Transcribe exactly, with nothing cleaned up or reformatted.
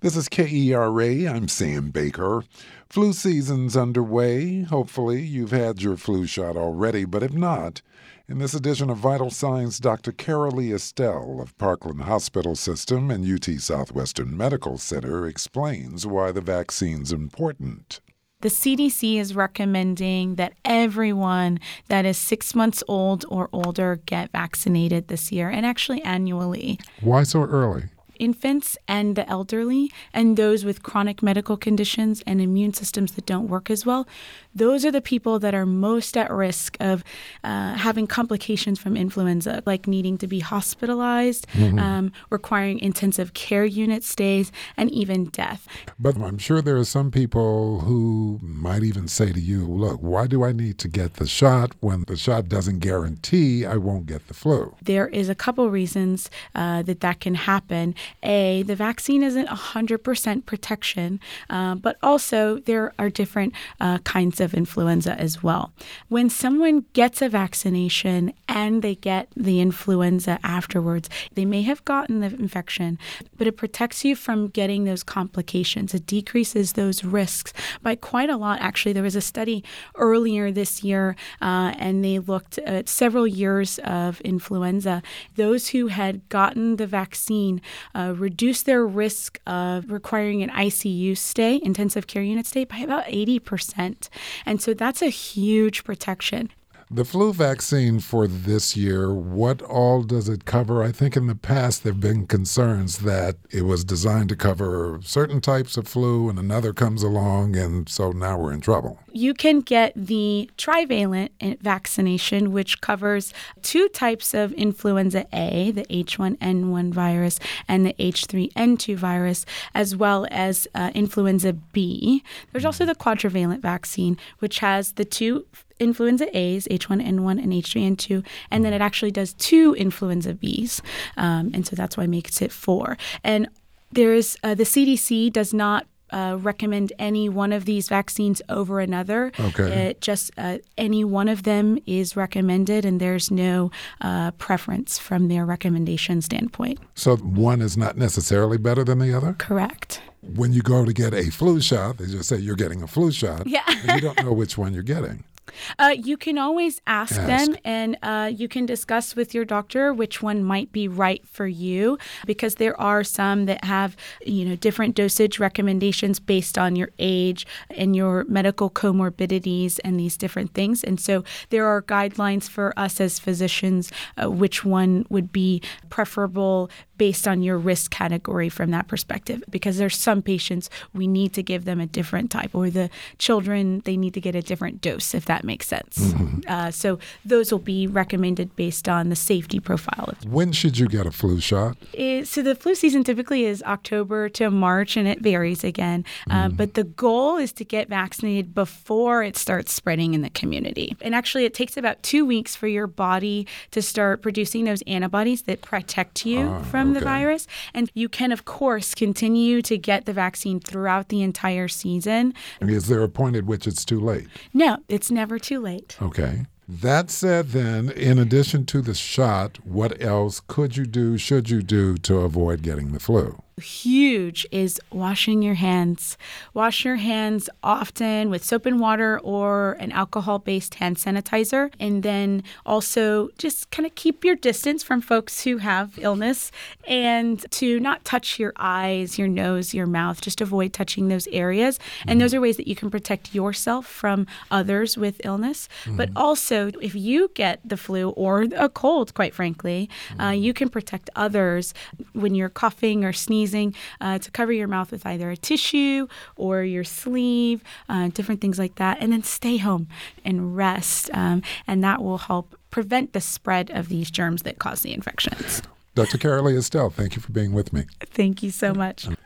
This is K E R A. I'm Sam Baker. Flu season's underway. Hopefully you've had your flu shot already, but if not, in this edition of Vital Signs, Doctor Carolee Estelle of Parkland Hospital System and U T Southwestern Medical Center explains why the vaccine's important. The C D C is recommending that everyone that is six months old or older get vaccinated this year, and actually annually. Why so early? Infants and the elderly and those with chronic medical conditions and immune systems that don't work as well, those are the people that are most at risk of uh, having complications from influenza, like needing to be hospitalized, mm-hmm. um, requiring intensive care unit stays, and even death. But I'm sure there are some people who might even say to you, look, why do I need to get the shot when the shot doesn't guarantee I won't get the flu? There is a couple reasons uh, that that can happen. A, the vaccine isn't one hundred percent protection, uh, but also there are different uh, kinds of influenza as well. When someone gets a vaccination and they get the influenza afterwards, they may have gotten the infection, but it protects you from getting those complications. It decreases those risks by quite a lot. Actually, there was a study earlier this year, uh, and they looked at several years of influenza. Those who had gotten the vaccine Uh, reduce their risk of requiring an I C U stay, intensive care unit stay, by about eighty percent. And so that's a huge protection. The flu vaccine for this year, what all does it cover? I think in the past there have been concerns that it was designed to cover certain types of flu and another comes along, and so now we're in trouble. You can get the trivalent vaccination, which covers two types of influenza A, the H one N one virus and the H three N two virus, as well as uh, influenza B. There's also the quadrivalent vaccine, which has the two influenza A's, H one N one and H three N two, and then it actually does two influenza B's, um, and so that's why it makes it four. And there's uh, the C D C does not uh, recommend any one of these vaccines over another. Okay. It just uh, any one of them is recommended, and there's no uh, preference from their recommendation standpoint. So one is not necessarily better than the other? Correct. When you go to get a flu shot, they just say you're getting a flu shot, yeah. and you don't know which one you're getting. Uh, you can always ask, ask. them, and uh, you can discuss with your doctor which one might be right for you, because there are some that have, you know, different dosage recommendations based on your age and your medical comorbidities and these different things. And so there are guidelines for us as physicians uh, which one would be preferable based on your risk category from that perspective, because there's some patients we need to give them a different type, or the children, they need to get a different dose, if that makes sense. Mm-hmm. Uh, so those will be recommended based on the safety profile. When should you get a flu shot? It, so the flu season typically is October to March, and it varies again. Uh, mm. But the goal is to get vaccinated before it starts spreading in the community. And actually, it takes about two weeks for your body to start producing those antibodies that protect you ah, from okay. the virus. And you can, of course, continue to get the vaccine throughout the entire season. Is there a point at which it's too late? No, it's never too late. Okay. That said, then, in addition to the shot, what else could you do, should you do to avoid getting the flu? Huge is washing your hands. Wash your hands often with soap and water or an alcohol-based hand sanitizer. And then also just kind of keep your distance from folks who have illness, and to not touch your eyes, your nose, your mouth. Just avoid touching those areas. Mm-hmm. And those are ways that you can protect yourself from others with illness. Mm-hmm. But also, if you get the flu or a cold, quite frankly, mm-hmm. uh, you can protect others when you're coughing or sneezing. Uh, to cover your mouth with either a tissue or your sleeve, uh, different things like that. And then stay home and rest. Um, and that will help prevent the spread of these germs that cause the infections. Doctor Carolee Estelle, thank you for being with me. Thank you so much.